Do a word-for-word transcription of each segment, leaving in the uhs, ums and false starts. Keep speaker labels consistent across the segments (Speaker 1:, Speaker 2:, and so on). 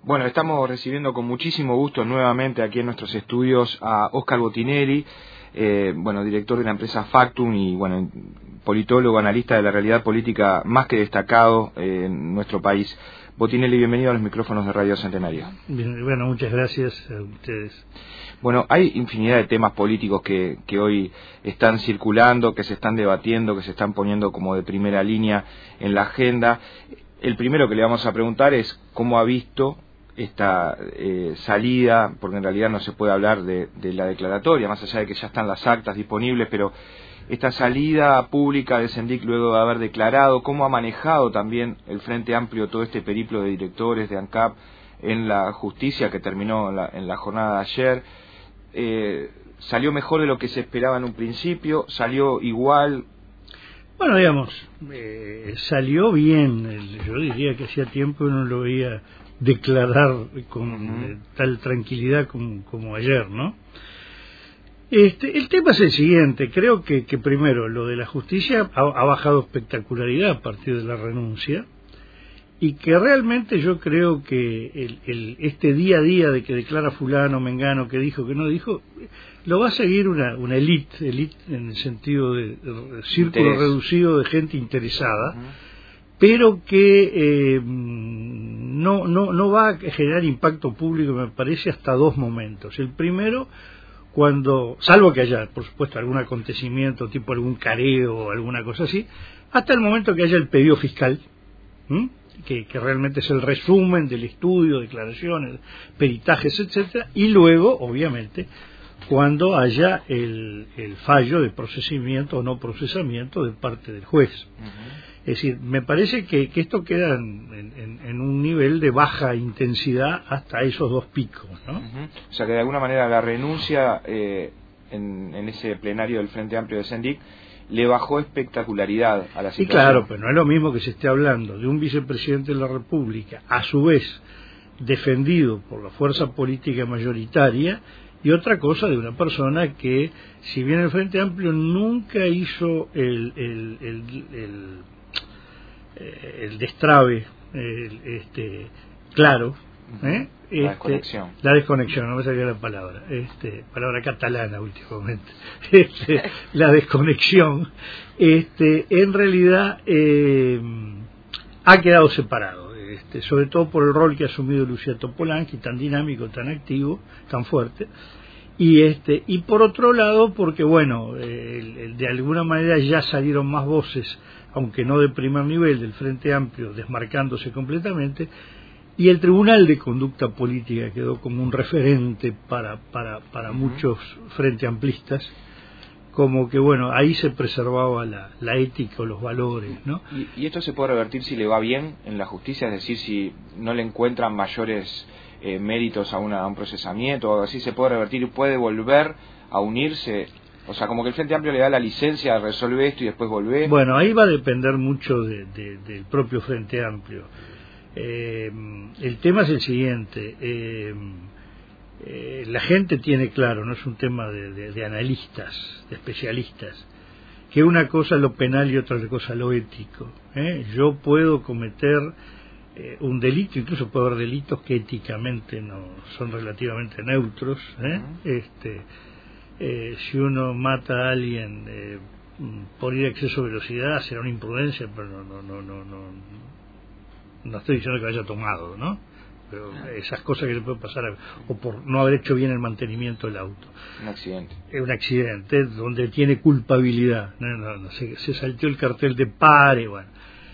Speaker 1: Bueno, estamos recibiendo con muchísimo gusto nuevamente aquí en nuestros estudios a Óscar Botinelli, eh, bueno, director de la empresa Factum y bueno, politólogo, analista de la realidad política más que destacado eh, en nuestro país. Botinelli, bienvenido a los micrófonos de Radio Centenario.
Speaker 2: Bien, bueno, muchas gracias a ustedes.
Speaker 1: Bueno, hay infinidad de temas políticos que, que hoy están circulando, que se están debatiendo, que se están poniendo como de primera línea en la agenda. El primero que le vamos a preguntar es cómo ha visto esta eh, salida, porque en realidad no se puede hablar de, de la declaratoria, más allá de que ya están las actas disponibles, pero esta salida pública de Sendic luego de haber declarado, cómo ha manejado también el Frente Amplio todo este periplo de directores de ANCAP en la justicia que terminó en la, en la jornada de ayer. Eh, ¿Salió mejor de lo que se esperaba en un principio? ¿Salió igual?
Speaker 2: Bueno, digamos, eh, salió bien. Yo diría que hacía tiempo que no lo veía declarar con uh-huh. tal tranquilidad como, como ayer, ¿no? Este, el tema es el siguiente. Creo que, que primero lo de la justicia ha, ha bajado espectacularidad a partir de la renuncia, y que realmente yo creo que el, el, este día a día de que declara fulano, mengano, que dijo, que no dijo, lo va a seguir una, una élite, élite en el sentido de, de círculo Interés. reducido de gente interesada, uh-huh. pero que eh, no, no, no va a generar impacto público, me parece, hasta dos momentos. El primero, cuando, salvo que haya, por supuesto, algún acontecimiento, tipo algún careo o alguna cosa así, hasta el momento que haya el pedido fiscal, ¿m? Que, que realmente es el resumen del estudio, declaraciones, peritajes, etcétera, y luego, obviamente, cuando haya el, el fallo de procesamiento o no procesamiento de parte del juez. Uh-huh. Es decir, me parece que, que esto queda en, en, en un nivel de baja intensidad hasta esos dos picos, ¿no?
Speaker 1: Uh-huh. O sea que de alguna manera la renuncia eh, en, en ese plenario del Frente Amplio de Sendic le bajó espectacularidad a la situación.
Speaker 2: Sí, claro, pero no es lo mismo que se esté hablando de un vicepresidente de la República, a su vez defendido por la fuerza política mayoritaria, y otra cosa de una persona que, si bien el Frente Amplio nunca hizo el el, el, el, el destrabe el, este, claro, ¿eh?
Speaker 1: La
Speaker 2: este,
Speaker 1: desconexión.
Speaker 2: La desconexión, no me salía la palabra, este, palabra catalana últimamente, este, la desconexión, este, en realidad eh, ha quedado separado, este, sobre todo por el rol que ha asumido Lucía Topolansky, tan dinámico, tan activo, tan fuerte, y este, y por otro lado, porque bueno, el, el, de alguna manera ya salieron más voces, aunque no de primer nivel, del Frente Amplio, desmarcándose completamente. Y el Tribunal de Conducta Política quedó como un referente para para para uh-huh. muchos frente amplistas, como que bueno, ahí se preservaba la, la ética o los valores, ¿no?
Speaker 1: ¿Y, y esto se puede revertir si le va bien en la justicia? Es decir, si no le encuentran mayores eh, méritos a, una, a un procesamiento o algo así, ¿se puede revertir y puede volver a unirse? O sea, como que el Frente Amplio le da la licencia a resolver esto y después volver.
Speaker 2: Bueno, ahí va a depender mucho de, de, del propio Frente Amplio. Eh, el tema es el siguiente, eh, eh, la gente tiene claro, no es un tema de, de, de analistas, de especialistas, que una cosa es lo penal y otra cosa lo ético, ¿eh? Yo puedo cometer eh, un delito, incluso puedo haber delitos que éticamente no son relativamente neutros, ¿eh? Uh-huh. este, eh, si uno mata a alguien eh, por ir a exceso de velocidad será una imprudencia, pero no no no no, no no estoy diciendo que haya tomado, ¿no? Pero esas cosas que le pueden pasar, a, o por no haber hecho bien el mantenimiento del auto.
Speaker 1: Un accidente.
Speaker 2: Es un accidente donde tiene culpabilidad. No, no, no, se, se salteó el cartel de pare, bueno.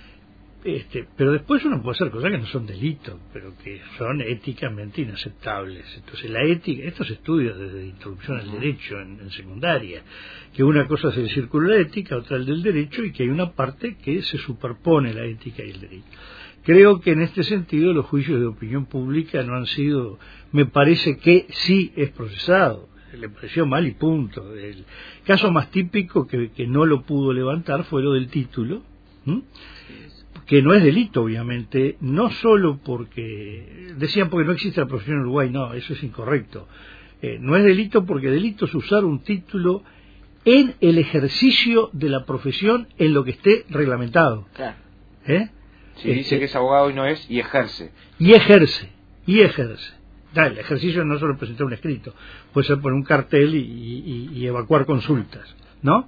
Speaker 2: Este, pero después uno puede hacer cosas que no son delitos, pero que son éticamente inaceptables. Entonces la ética, esto se estudia desde introducción al derecho en, en secundaria, que una cosa es el círculo de la ética, otra el del derecho, y que hay una parte que se superpone la ética y el derecho. Creo que en este sentido los juicios de opinión pública no han sido, me parece que sí es procesado, le pareció mal y punto. El caso más típico que, que no lo pudo levantar fue lo del título, ¿m? que no es delito obviamente, no solo porque, decían porque no existe la profesión en Uruguay, no, eso es incorrecto, eh, no es delito porque delito es usar un título en el ejercicio de la profesión en lo que esté reglamentado.
Speaker 1: Claro.
Speaker 2: ¿Eh?
Speaker 1: Si este, dice que es abogado y no es, y ejerce.
Speaker 2: Y ejerce. y ejerce. Da, el ejercicio no solo presentar un escrito, puede ser poner un cartel y, y, y evacuar consultas, ¿no?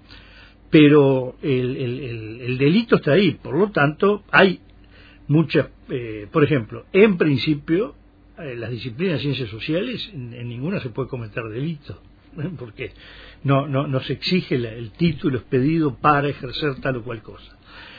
Speaker 2: Pero el, el, el, el delito está ahí, por lo tanto hay muchas, eh, por ejemplo, en principio, eh, las disciplinas de ciencias sociales, en, en ninguna se puede cometer delito, ¿eh? Porque no, no, no se exige la, el título expedido para ejercer tal o cual cosa.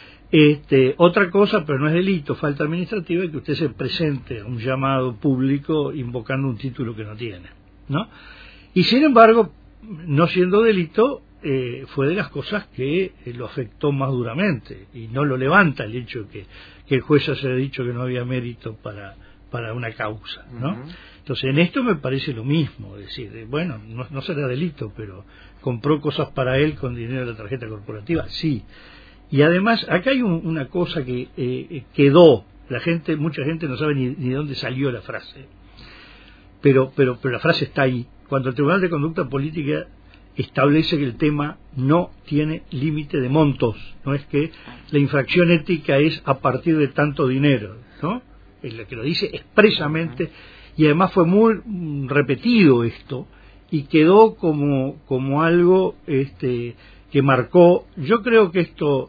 Speaker 2: Este, otra cosa, pero no es delito, falta administrativa, es que usted se presente a un llamado público invocando un título que no tiene, ¿no? Y sin embargo, no siendo delito, eh, fue de las cosas que eh, lo afectó más duramente, y no lo levanta el hecho que, que el juez haya dicho que no había mérito para, para una causa, ¿no? Uh-huh. Entonces, en esto me parece lo mismo, es decir, eh, bueno, no, no será delito, pero compró cosas para él con dinero de la tarjeta corporativa, sí. Y además, acá hay un, una cosa que eh, quedó, la gente, mucha gente no sabe ni, ni de dónde salió la frase, pero, pero, pero la frase está ahí. Cuando el Tribunal de Conducta Política establece que el tema no tiene límite de montos, no es que la infracción ética es a partir de tanto dinero, ¿no? Es lo que lo dice expresamente, y además fue muy repetido esto, y quedó como, como algo este que marcó. Yo creo que esto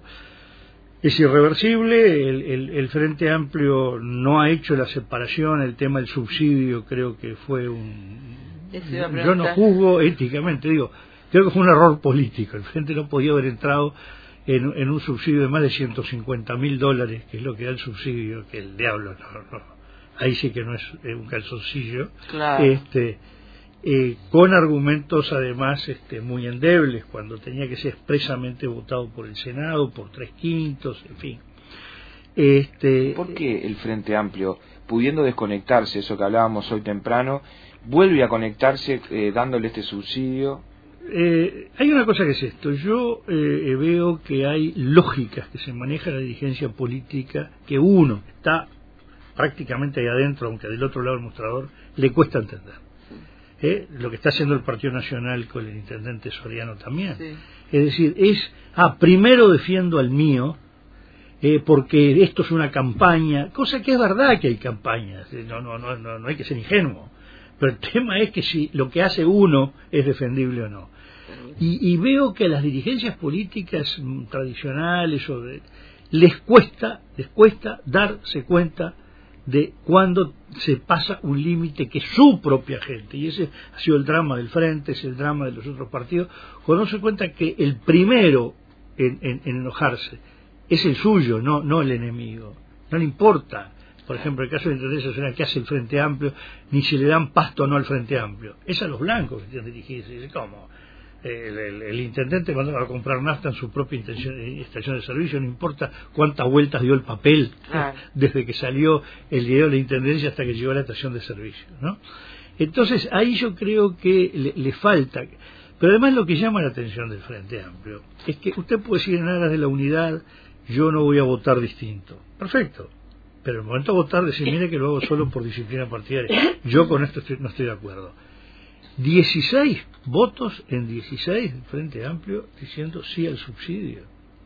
Speaker 2: es irreversible. El, el, el Frente Amplio no ha hecho la separación. El tema del subsidio creo que fue un... Yo no juzgo éticamente, digo, creo que fue un error político. El Frente no podía haber entrado en, en un subsidio de más de ciento cincuenta mil dólares, que es lo que da el subsidio, que el diablo, no, no, ahí sí que no es un calzoncillo.
Speaker 3: Claro.
Speaker 2: Este... Eh, con argumentos además este, muy endebles, cuando tenía que ser expresamente votado por el Senado, por tres quintos, en fin. Este,
Speaker 1: ¿Por qué el Frente Amplio, pudiendo desconectarse, eso que hablábamos hoy temprano, vuelve a conectarse eh, dándole este subsidio?
Speaker 2: Eh, hay una cosa que es esto, yo eh, veo que hay lógicas que se maneja en la dirigencia política, que uno está prácticamente ahí adentro, aunque del otro lado del mostrador, le cuesta entender. ¿Eh? Lo que está haciendo el Partido Nacional con el intendente Soriano también. Sí. Es decir, es, ah, primero defiendo al mío, eh, porque esto es una campaña, cosa que es verdad que hay campañas, no, no, no, no, no hay que ser ingenuo, pero el tema es que si lo que hace uno es defendible o no. Y, y veo que a las dirigencias políticas tradicionales o de, les cuesta, les cuesta darse cuenta de cuando se pasa un límite que su propia gente, y ese ha sido el drama del Frente, es el drama de los otros partidos, cuando se cuenta que el primero en, en, en enojarse es el suyo, no, no el enemigo, no le importa, por ejemplo, el caso de la Intendencia Nacional, que hace el Frente Amplio, ni si le dan pasto o no al Frente Amplio, es a los blancos que tienen que dirigirse, dice, ¿cómo? El, el, el intendente cuando va a comprar nafta en su propia estación de servicio, no importa cuántas vueltas dio el papel, ah. desde que salió el video de la intendencia hasta que llegó a la estación de servicio, ¿no? Entonces ahí yo creo que le, le falta, pero además lo que llama la atención del Frente Amplio es que usted puede decir en aras de la unidad, yo no voy a votar distinto, perfecto, pero en el momento de votar decir, mire que lo hago solo por disciplina partidaria, yo con esto estoy, no estoy de acuerdo. dieciséis votos en dieciséis del Frente Amplio diciendo sí al subsidio,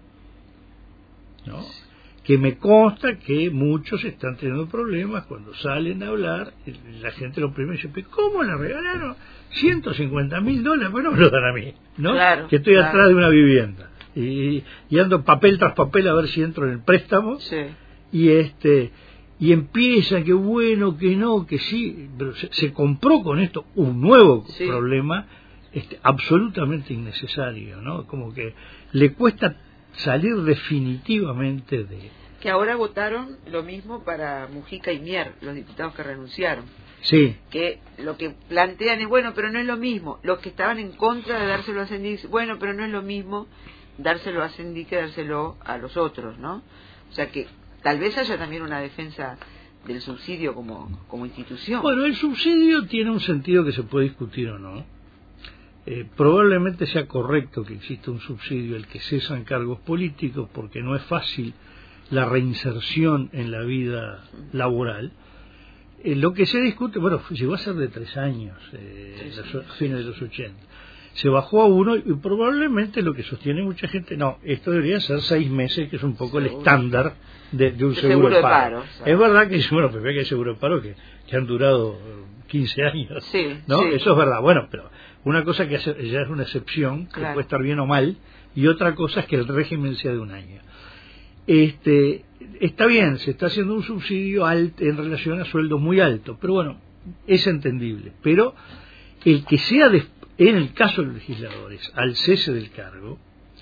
Speaker 2: ¿no? Que me consta que muchos están teniendo problemas cuando salen a hablar, la gente lo primero dice, ¿cómo le regalaron ciento cincuenta mil dólares? Bueno, me lo dan a mí, ¿no?
Speaker 3: Claro,
Speaker 2: que estoy
Speaker 3: claro.
Speaker 2: atrás de una vivienda y, y ando papel tras papel a ver si entro en el préstamo,
Speaker 3: sí.
Speaker 2: y este y empiezan que bueno, que no, que sí, pero se, se compró con esto un nuevo sí. problema este, absolutamente innecesario, ¿no? Como que le cuesta salir definitivamente de...
Speaker 3: Que ahora votaron lo mismo para Mujica y Mier, los diputados que renunciaron.
Speaker 2: Sí.
Speaker 3: Que lo que plantean es, bueno, pero no es lo mismo. Los que estaban en contra de dárselo a Sendic, bueno, pero no es lo mismo dárselo a Sendic que dárselo a los otros, ¿no? O sea que tal vez haya también una defensa del subsidio como, como institución.
Speaker 2: Bueno, el subsidio tiene un sentido que se puede discutir o no. Eh, probablemente sea correcto que exista un subsidio el que cesan cargos políticos, porque no es fácil la reinserción en la vida laboral. Eh, lo que se discute, bueno, llegó a ser de tres años, eh, sí, sí, a fines de los ochenta. se bajó a uno y probablemente lo que sostiene mucha gente, no, esto debería ser seis meses, que es un poco el estándar de, de un seguro, seguro de paro. paro ¿sabes? Es verdad que, bueno, que hay seguro de paro que, que han durado quince años,
Speaker 3: sí,
Speaker 2: ¿no?
Speaker 3: Sí.
Speaker 2: Eso es verdad, bueno, pero una cosa que hace, ya es una excepción, que claro. puede estar bien o mal, y otra cosa es que el régimen sea de un año. Este, está bien, se está haciendo un subsidio alto en relación a sueldos muy altos, pero bueno, es entendible, pero el que sea de, en el caso de los legisladores al cese del cargo,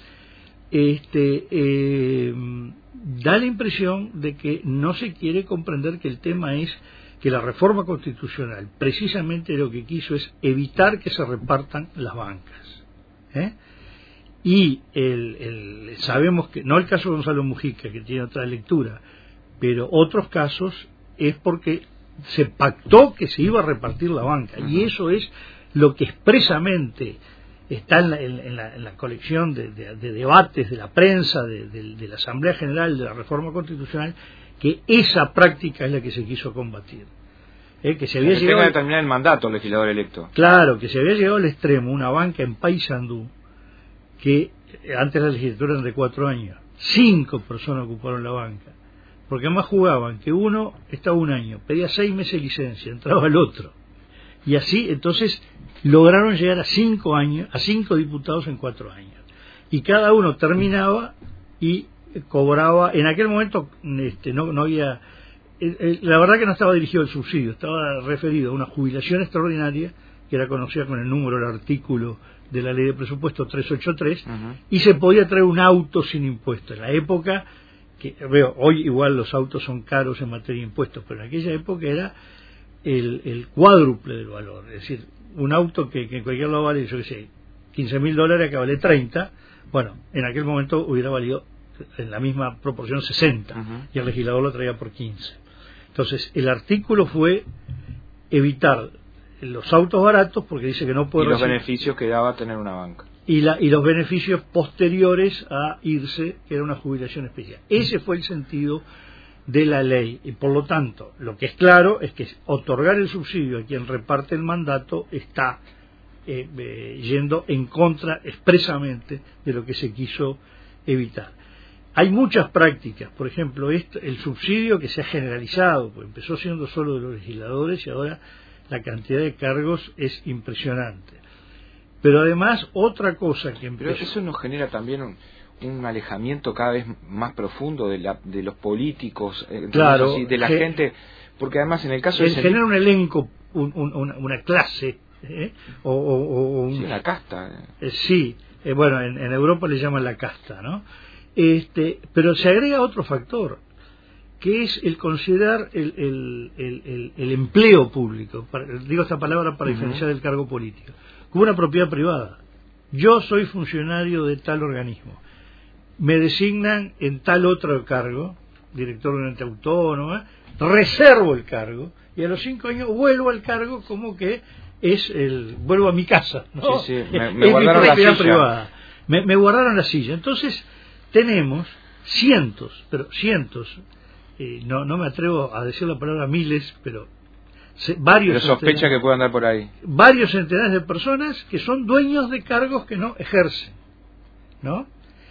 Speaker 2: este, eh, da la impresión de que no se quiere comprender que el tema es que la reforma constitucional precisamente lo que quiso es evitar que se repartan las bancas, ¿eh? Y el, el, sabemos que, no el caso de Gonzalo Mujica, que tiene otra lectura, pero otros casos es porque se pactó que se iba a repartir la banca, uh-huh. y eso es lo que expresamente está en la, en la, en la colección de, de, de debates de la prensa, de, de, de la Asamblea General de la Reforma Constitucional, que esa práctica es la que se quiso combatir. ¿Eh? Que se había
Speaker 1: que
Speaker 2: llegado
Speaker 1: tenga que terminar el mandato el legislador electo.
Speaker 2: Claro, que se había llegado al extremo, una banca en Paysandú, que antes la legislatura eran de cuatro años, cinco personas ocuparon la banca, porque además jugaban que uno estaba un año, pedía seis meses de licencia, entraba el otro, y así entonces lograron llegar a cinco años, a cinco diputados en cuatro años, y cada uno terminaba y cobraba, en aquel momento este, no, no había, la verdad que no estaba dirigido al subsidio, estaba referido a una jubilación extraordinaria, que era conocida con el número del artículo de la ley de presupuesto trescientos ochenta y tres, uh-huh. y se podía traer un auto sin impuestos. En la época, que veo, hoy igual los autos son caros en materia de impuestos, pero en aquella época era el, el cuádruple del valor, es decir, un auto que, que en cualquier lado vale, yo qué sé, quince mil dólares, que vale treinta, bueno, en aquel momento hubiera valido en la misma proporción sesenta, uh-huh. y el legislador lo traía por quince. Entonces, el artículo fue evitar los autos baratos, porque dice que no puede
Speaker 1: y los
Speaker 2: recibir,
Speaker 1: beneficios que daba tener una banca,
Speaker 2: y, la, y los beneficios posteriores a irse, que era una jubilación especial. Ese fue el sentido de la ley, y por lo tanto lo que es claro es que otorgar el subsidio a quien reparte el mandato está eh, eh, yendo en contra expresamente de lo que se quiso evitar. Hay muchas prácticas, por ejemplo, esto, el subsidio que se ha generalizado, pues empezó siendo solo de los legisladores y ahora la cantidad de cargos es impresionante. Pero además, otra cosa que empezó...
Speaker 1: Pero eso nos genera también un, un alejamiento cada vez más profundo de, la, de los políticos,
Speaker 2: claro,
Speaker 1: así, de la
Speaker 2: que,
Speaker 1: gente, porque además en el caso
Speaker 2: de...
Speaker 1: de...
Speaker 2: Genera un elenco, un, un, una, una clase, ¿eh? o, o, o un,
Speaker 1: sí, una casta.
Speaker 2: Eh, sí, eh, bueno, en, en Europa le llaman la casta, ¿no? Este, pero se agrega otro factor, que es el considerar el, el, el, el, el empleo público, para, digo esta palabra para uh-huh. diferenciar del cargo político, como una propiedad privada. Yo soy funcionario de tal organismo, me designan en tal otro cargo, director de una ente autónoma, reservo el cargo, y a los cinco años vuelvo al cargo como que es el, vuelvo a mi casa, ¿no?
Speaker 1: Sí, sí, me, me
Speaker 2: es
Speaker 1: guardaron
Speaker 2: mi propiedad
Speaker 1: la silla.
Speaker 2: privada. Me, me guardaron la silla. Entonces, tenemos cientos, pero cientos, eh, no, no me atrevo a decir la palabra miles, pero se, varios
Speaker 1: pero sospecha que puede andar por ahí.
Speaker 2: Varios centenares de personas que son dueños de cargos que no ejercen, ¿no?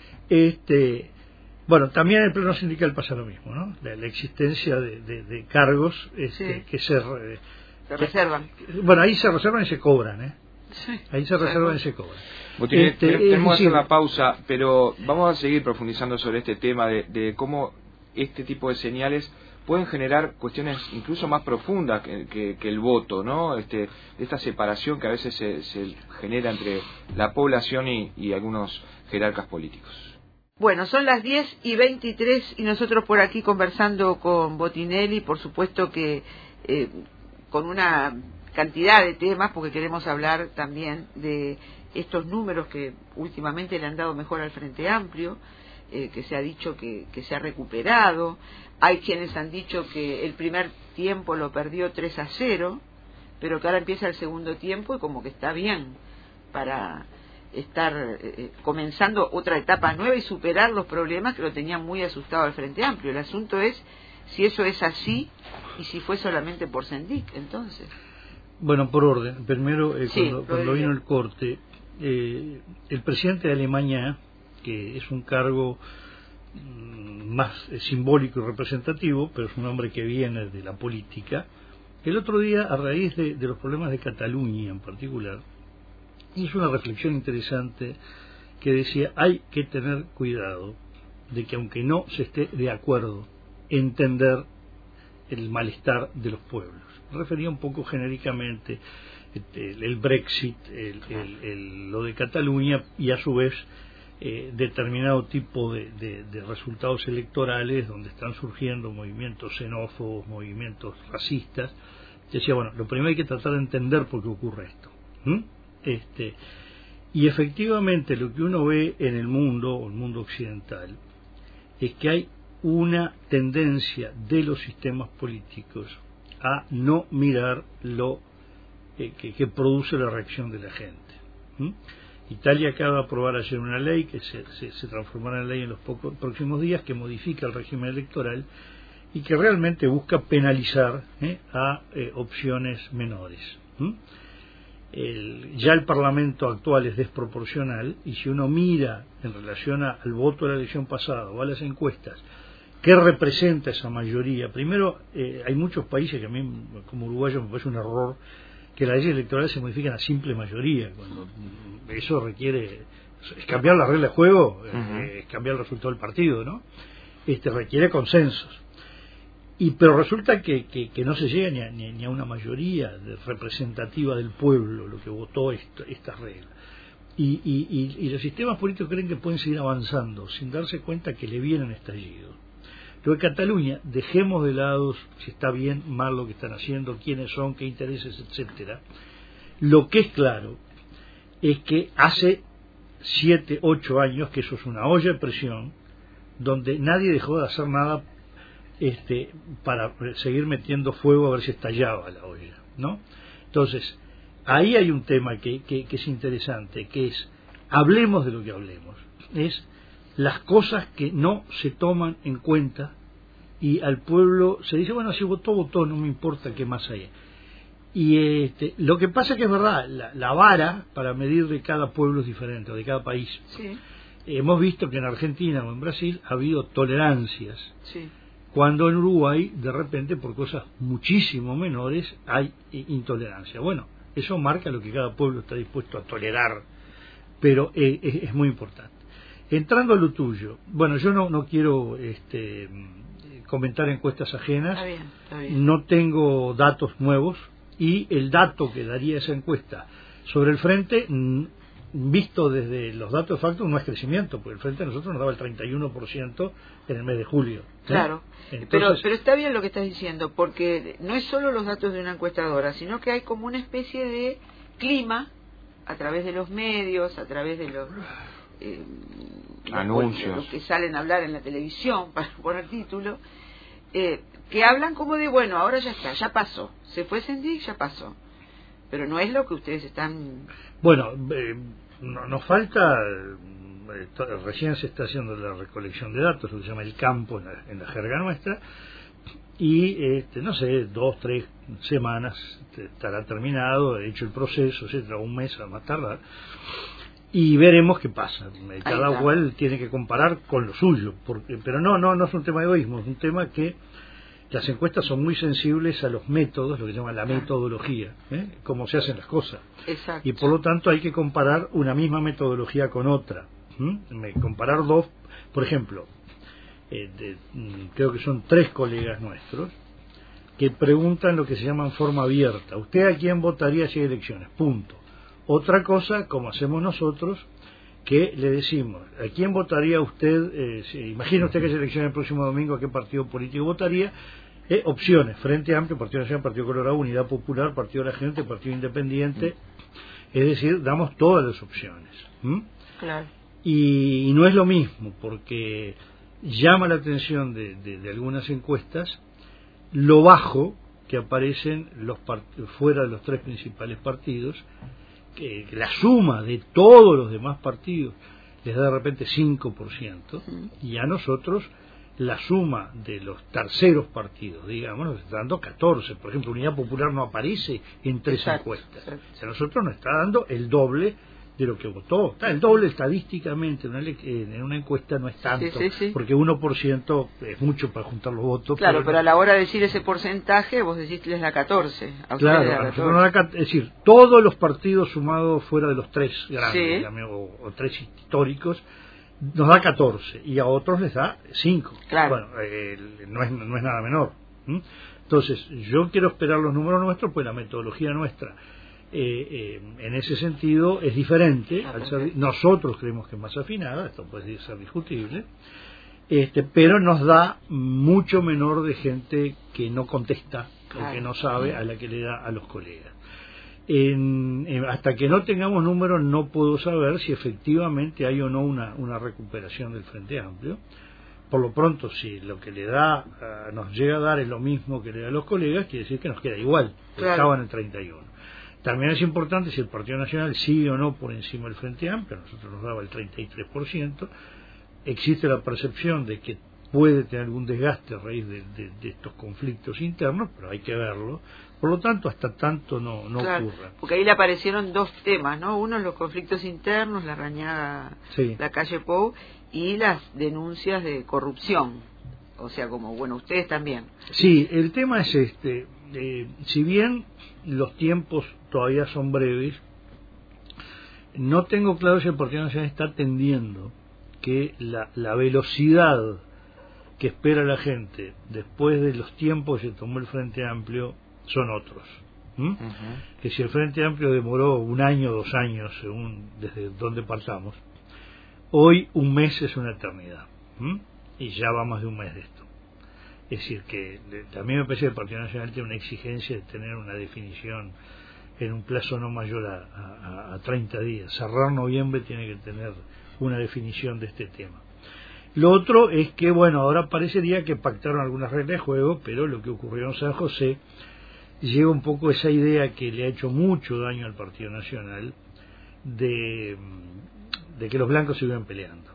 Speaker 2: Este, bueno, también en el plano sindical pasa lo mismo, ¿no? La, la existencia de, de, de cargos este,
Speaker 3: sí.
Speaker 2: que se,
Speaker 3: eh, se reservan.
Speaker 2: Que, bueno, ahí se reservan y se cobran, ¿eh?
Speaker 3: Sí.
Speaker 2: Ahí se reservan y se cobran.
Speaker 1: Botín,
Speaker 2: este,
Speaker 1: tenemos que hacer
Speaker 2: decir,
Speaker 1: una pausa, pero vamos a seguir profundizando sobre este tema de, de cómo este tipo de señales pueden generar cuestiones incluso más profundas que, que, que el voto, ¿no? Este, esta separación que a veces se, se genera entre la población y, y algunos jerarcas políticos.
Speaker 3: Bueno, son las diez y veintitrés y nosotros por aquí conversando con Botinelli, por supuesto que eh, con una cantidad de temas, porque queremos hablar también de estos números que últimamente le han dado mejor al Frente Amplio, eh, que se ha dicho que, que se ha recuperado. Hay quienes han dicho que el primer tiempo lo perdió tres a cero, pero que ahora empieza el segundo tiempo y como que está bien para estar eh, comenzando otra etapa nueva y superar los problemas que lo tenían muy asustado al Frente Amplio. El asunto es si eso es así y si fue solamente por Sendic, entonces.
Speaker 2: Bueno, por orden. Primero, eh,
Speaker 3: sí,
Speaker 2: cuando, cuando vino el corte, eh, el presidente de Alemania, que es un cargo mmm, más eh, simbólico y representativo, pero es un hombre que viene de la política, el otro día, a raíz de, de los problemas de Cataluña en particular, hizo una reflexión interesante que decía: hay que tener cuidado de que, aunque no se esté de acuerdo, entender el malestar de los pueblos. Refería un poco genéricamente el, el Brexit, el, el, el, lo de Cataluña, y a su vez eh, determinado tipo de, de, de resultados electorales donde están surgiendo movimientos xenófobos, movimientos racistas. Decía, bueno, lo primero hay que tratar de entender por qué ocurre esto. ¿Mm? Este, y efectivamente lo que uno ve en el mundo, o el mundo occidental, es que hay una tendencia de los sistemas políticos a no mirar lo eh, que, que produce la reacción de la gente. ¿Mm? Italia acaba de aprobar ayer una ley que se, se, se transformará en ley en los pocos, próximos días, que modifica el régimen electoral y que realmente busca penalizar eh, a eh, opciones menores. ¿Mm? El, ya el Parlamento actual es desproporcional, y si uno mira en relación a, al voto de la elección pasada o a las encuestas, ¿qué representa esa mayoría? Primero, eh, hay muchos países que a mí, como uruguayo, me parece un error que las leyes electorales se modifiquen a simple mayoría, cuando eso requiere, es cambiar la regla de juego, uh-huh. eh, es cambiar el resultado del partido, ¿no? Este requiere consensos. Y pero resulta que, que, que no se llega ni a, ni, ni a una mayoría de representativa del pueblo lo que votó esto, estas reglas. Y, y, y, y los sistemas políticos creen que pueden seguir avanzando sin darse cuenta que le vienen estallidos. Lo de Cataluña, dejemos de lado si está bien, mal lo que están haciendo, quiénes son, qué intereses, etcétera. Lo que es claro es que hace siete, ocho años que eso es una olla de presión donde nadie dejó de hacer nada este, para seguir metiendo fuego a ver si estallaba la olla, ¿no? Entonces, ahí hay un tema que, que, que es interesante, que es, hablemos de lo que hablemos, es las cosas que no se toman en cuenta, y al pueblo se dice, bueno, si votó, votó, no me importa qué más hay. Y este, lo que pasa es que es verdad, la, la vara para medir de cada pueblo es diferente, o de cada país.
Speaker 3: Sí.
Speaker 2: Hemos visto que en Argentina o en Brasil ha habido tolerancias,
Speaker 3: sí.
Speaker 2: cuando en Uruguay, de repente, por cosas muchísimo menores, hay intolerancia. Bueno, eso marca lo que cada pueblo está dispuesto a tolerar, pero eh, es, es muy importante. Entrando a lo tuyo, bueno, yo no, no quiero este, comentar encuestas ajenas,
Speaker 3: está bien, está bien.
Speaker 2: No tengo datos nuevos, y el dato que daría esa encuesta sobre el Frente, visto desde los datos de facto, no es crecimiento, porque el Frente a nosotros nos daba el treinta y uno por ciento en el mes de julio. ¿Eh?
Speaker 3: Claro,
Speaker 2: Entonces,
Speaker 3: pero, pero está bien lo que estás diciendo, porque no es solo los datos de una encuestadora, sino que hay como una especie de clima a través de los medios, a través de los... Eh,
Speaker 1: anuncios,
Speaker 3: los que salen a hablar en la televisión, para poner título, eh, que hablan como de, bueno, ahora ya está, ya pasó, se fue Sendik, ya pasó, pero no es lo que ustedes están...
Speaker 2: Bueno, eh, no, nos falta, eh, recién se está haciendo la recolección de datos, lo que se llama el campo en la, en la jerga nuestra, y este, no sé, dos, tres semanas estará terminado, hecho el proceso, etcétera, un mes a más tardar, y veremos qué pasa. Cada cual tiene que comparar con lo suyo, porque, pero no, no, no es un tema de egoísmo, es un tema que las encuestas son muy sensibles a los métodos, lo que se llama la metodología, ¿eh? Cómo se hacen las cosas.
Speaker 3: Exacto.
Speaker 2: Y por lo tanto hay que comparar una misma metodología con otra. ¿Mm? Comparar dos, por ejemplo, eh, de, creo que son tres colegas nuestros que preguntan lo que se llama en forma abierta: ¿usted a quién votaría si hay elecciones? Punto. Otra cosa, como hacemos nosotros, que le decimos, ¿a quién votaría usted? Eh, si, imagina usted que hay elecciones el próximo domingo, ¿a qué partido político votaría? Eh, opciones: Frente Amplio, Partido Nacional, Partido Colorado, Unidad Popular, Partido de la Gente, Partido Independiente. Es decir, damos todas las opciones. ¿Mm?
Speaker 3: Claro.
Speaker 2: Y, y no es lo mismo, porque llama la atención de, de, de algunas encuestas lo bajo que aparecen los fuera de los tres principales partidos, que la suma de todos los demás partidos les da de repente cinco por ciento, y a nosotros la suma de los terceros partidos, digamos, nos está dando catorce. Por ejemplo, Unidad Popular no aparece en tres
Speaker 3: exacto,
Speaker 2: encuestas.
Speaker 3: Exacto.
Speaker 2: O sea, a nosotros nos está dando el doble de lo que votó. Está el doble estadísticamente en una, en una encuesta no es tanto,
Speaker 3: sí, sí, sí.
Speaker 2: porque uno por ciento es mucho para juntar los votos.
Speaker 3: Claro,
Speaker 2: pero,
Speaker 3: pero a la hora de decir ese porcentaje, vos decís que les da catorce. A
Speaker 2: claro,
Speaker 3: les da
Speaker 2: a nosotros
Speaker 3: catorce.
Speaker 2: nos da, es decir, todos los partidos sumados fuera de los tres grandes,
Speaker 3: Sí.
Speaker 2: digamos, o, o tres históricos, nos da catorce, y a otros les da cinco.
Speaker 3: Claro.
Speaker 2: Bueno, eh, no, es, no es nada menor. ¿Mm? Entonces, yo quiero esperar los números nuestros, pues la metodología nuestra, eh, eh, en ese sentido, es diferente.
Speaker 3: Ah,
Speaker 2: al ser, nosotros creemos que es más afinada, esto puede ser discutible, este, pero nos da mucho menor de gente que no contesta, o que no sabe, a la que le da a los colegas. En, en, hasta que no tengamos números no puedo saber si efectivamente hay o no una, una recuperación del Frente Amplio. Por lo pronto, si lo que le da uh, nos llega a dar es lo mismo que le da a los colegas, quiere decir que nos queda igual,
Speaker 3: claro.
Speaker 2: Estaba en el treinta y uno. También es importante si el Partido Nacional sigue o no por encima del Frente Amplio. A nosotros nos daba el treinta y tres por ciento. Existe la percepción de que puede tener algún desgaste a raíz de, de, de estos conflictos internos, pero hay que verlo. Por lo tanto, hasta tanto no, no
Speaker 3: claro,
Speaker 2: ocurra.
Speaker 3: Porque ahí le aparecieron dos temas, ¿no? Uno, los conflictos internos, la rañada,
Speaker 2: sí.
Speaker 3: la calle Pou, y las denuncias de corrupción. O sea, como, bueno, ustedes también.
Speaker 2: Sí, el tema es este. Eh, si bien los tiempos todavía son breves, no tengo claro si el Partido Nacional está atendiendo que la, la velocidad que espera la gente después de los tiempos que tomó el Frente Amplio son otros. ¿Mm? Uh-huh. Que si el Frente Amplio demoró un año, dos años, según desde donde partamos, hoy un mes es una eternidad. ¿Mm? Y ya va más de un mes de esto. Es decir, que también me parece que el Partido Nacional tiene una exigencia de tener una definición en un plazo no mayor a, a, a treinta días. Cerrar noviembre tiene que tener una definición de este tema. Lo otro es que, bueno, ahora parecería que pactaron algunas reglas de juego, pero lo que ocurrió en San José lleva un poco esa idea que le ha hecho mucho daño al Partido Nacional de, de que los blancos se iban peleando.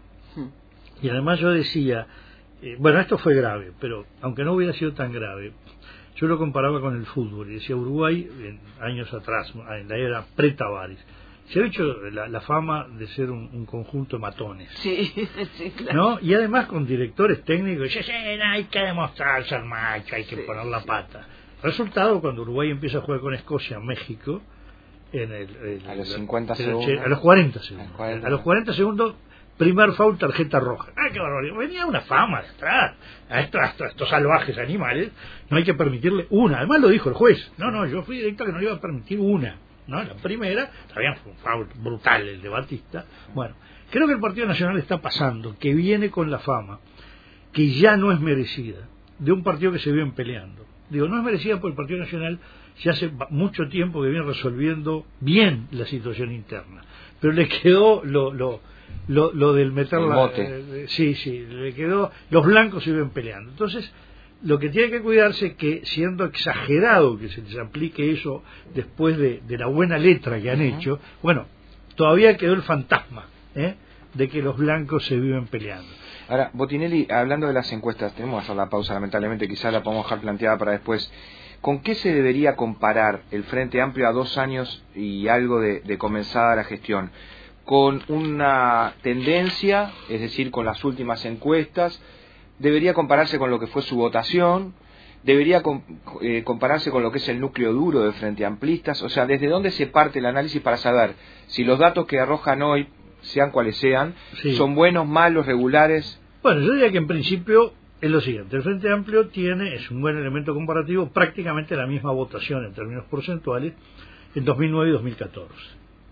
Speaker 2: Y además yo decía, eh, bueno, esto fue grave, pero aunque no hubiera sido tan grave, yo lo comparaba con el fútbol y decía, Uruguay, en años atrás, en la era pre-Tavares, se ha hecho la, la fama de ser un, un conjunto de matones.
Speaker 3: Sí, sí, claro.
Speaker 2: ¿No? Y además con directores técnicos, que dicen, hay que demostrar ser macho, hay que sí, poner la sí. pata. Resultado, cuando Uruguay empieza a jugar con Escocia, México, en el, el,
Speaker 1: a los cincuenta
Speaker 2: el,
Speaker 1: segundos.
Speaker 2: A los cuarenta segundos.
Speaker 1: cuarenta.
Speaker 2: A los cuarenta segundos, primer foul, tarjeta roja. ¡Ah, qué barbaridad! Venía una fama de atrás. A estos, a estos, a estos salvajes animales no hay que permitirle una. Además lo dijo el juez. No, no, yo fui directo a que no le iba a permitir una. ¿No? La primera, también fue un foul brutal el de Batista. Bueno, creo que el Partido Nacional está pasando, que viene con la fama, que ya no es merecida, de un partido que se viene peleando. Digo, no es merecida porque el Partido Nacional ya hace mucho tiempo que viene resolviendo bien la situación interna, pero le quedó lo lo lo, lo del meter la... Eh, sí, sí, le quedó, los blancos se vienen peleando. Entonces, lo que tiene que cuidarse es que, siendo exagerado que se les aplique eso después de, de la buena letra que han uh-huh. hecho, bueno, todavía quedó el fantasma ¿eh? de que los blancos se viven peleando.
Speaker 1: Ahora, Botinelli, hablando de las encuestas, tenemos que hacer la pausa, lamentablemente, quizás la podemos dejar planteada para después. ¿Con qué se debería comparar el Frente Amplio a dos años y algo de, de comenzada la gestión? ¿Con una tendencia, es decir, con las últimas encuestas? ¿Debería compararse con lo que fue su votación? ¿Debería com- eh, compararse con lo que es el núcleo duro del Frente Amplistas? O sea, ¿desde dónde se parte el análisis para saber si los datos que arrojan hoy, sean cuales sean, sí. son buenos, malos, regulares?
Speaker 2: Bueno, yo diría que en principio es lo siguiente. El Frente Amplio tiene, es un buen elemento comparativo, prácticamente la misma votación en términos porcentuales en dos mil nueve y dos mil catorce.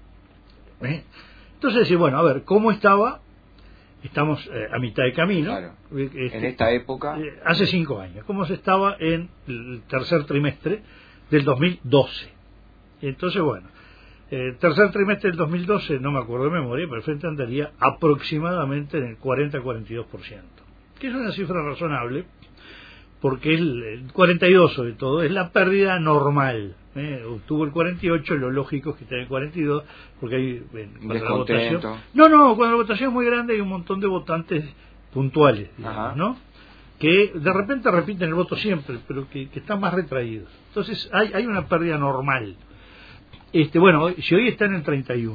Speaker 2: ¿Eh? Entonces, decir, bueno, a ver, ¿cómo estaba? Estamos eh, a mitad de camino.
Speaker 1: Claro.
Speaker 2: Este,
Speaker 1: en esta época.
Speaker 2: Eh, hace cinco años. ¿Cómo se estaba en el tercer trimestre del dos mil doce? Entonces, bueno, el eh, tercer trimestre del dos mil doce, no me acuerdo de memoria, pero el Frente andaría aproximadamente en el cuarenta a cuarenta y dos por ciento. Que es una cifra razonable, porque el, el cuarenta y dos sobre todo es la pérdida normal. ¿eh? Obtuvo el cuarenta y ocho, lo lógico es que esté en el cuarenta y dos, porque hay cuando la votación, no, no, cuando la votación es muy grande hay un montón de votantes puntuales, digamos, ¿no? Que de repente repiten el voto siempre, pero que, que están más retraídos. Entonces hay, hay una pérdida normal. Este, bueno, si hoy está en el treinta y uno,